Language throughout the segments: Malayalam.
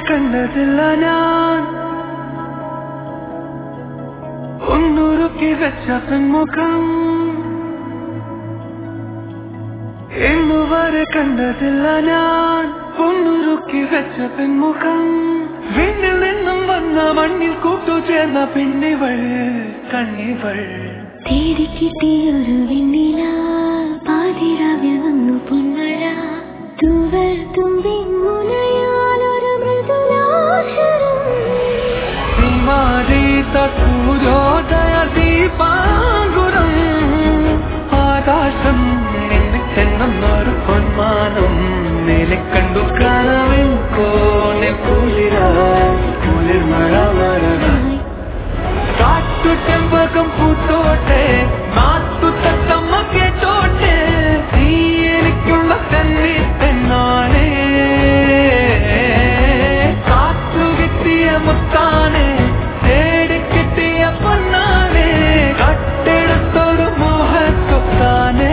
കണ്ടതില്ല ഞാൻ ഒന്നുരുക്കി വെച്ച പെൺമുഖം ഇന്നുവരെ കണ്ടതില്ല ഞാൻ ഒന്നുരുക്കി വെച്ച പെൺമുഖം വിണ്ണിൽ നിന്നും വന്ന മണ്ണിൽ കൂട്ടുചേർന്ന പിന്നിവൾ കണ്ണിവൾ തേടി കിട്ടിയൊരു വെണ്ണില പാതിരാവിൽ വന്നു പൊന്മഴ തൂവൽ തുമ്പി മുനയാലൊരു മൃദുലാക്ഷരം സൂര്യോദയ ദീപാങ്കുരം ആകാശം ചെന്നൊരു പൊന്മാനം മേലെ കണ്ടു കനവിൻ കോണെ കുളിർ മഴ വരനായി കാട്ടു ചെമ്പകം പൂത്തോട്ടെ നാട്ടു തത്തമ്മ കേട്ടോട്ടെ നീ എനിക്കുള്ള തന്നെ പെണ്ണാണേ കാറ്റു കിട്ടിയ മുത്താനെ തേടി കിട്ടിയ പൊന്നാനെ കട്ടെടുത്തൊരു മോഹത്തൊത്താനെ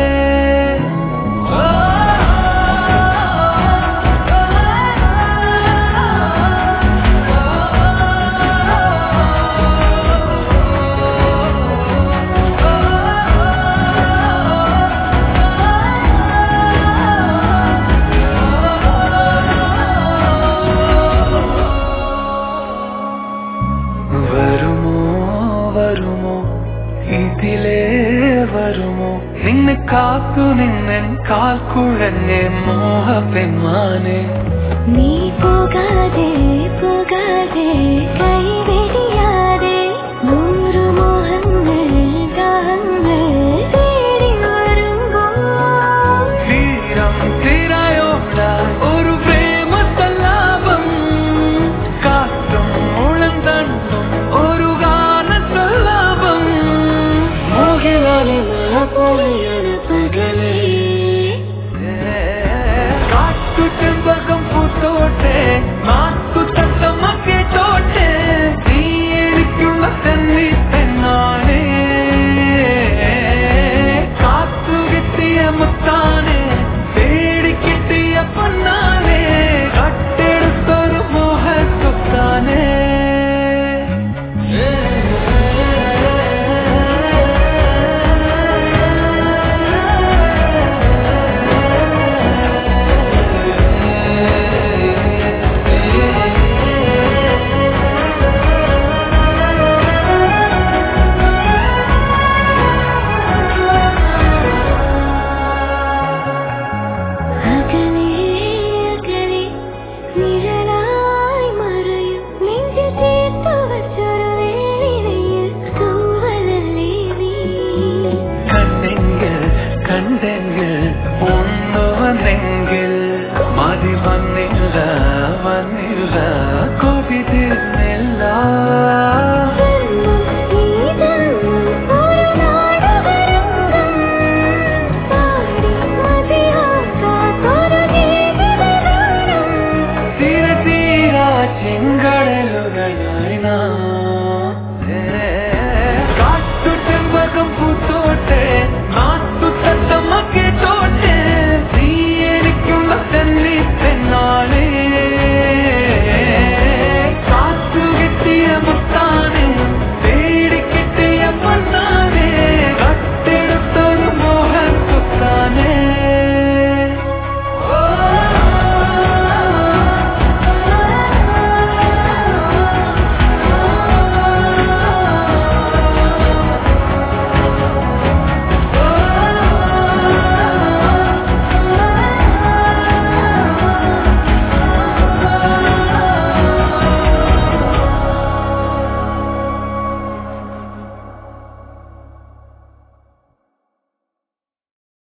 വരുമോ നിന്നെ കാത്തു നിന്നൻ കാൽ കുഴഞ്ഞ മോഹ പെൺമാനെ നീ പോകാതെ പോകാതെ കൈവെടിയാതെ നൂറു മോഹങ്ങൾ ദാഹങ്ങൾ തേടി വരുമ്പോൾ തീരം തിരയോട ഒരു പ്രേമ സല്ലാപം കാറ്റും മുളം തണ്ടും ഒരു ഗാന സല്ലാപം കാട്ടു ചെമ്പകം പൂത്തോട്ടെ നാട്ടു തത്തമ്മ കേട്ടോട്ടെ നീ എനിക്കുള്ള തന്നെ പെണ്ണാണേ കാത്തു കിട്ടിയ മുത്താനെ തേടി കിട്ടിയ പൊന്നാനെ കട്ടെടുത്തൊരു മോഹത്തൊത്താനെ കണ്ടെങ്കിൽ ഒന്നു വന്നെങ്കിൽ മതി വന്നില്ല കോപി തീർന്നില്ല തീര തീരാ ചെങ്കടലുകളായി നാം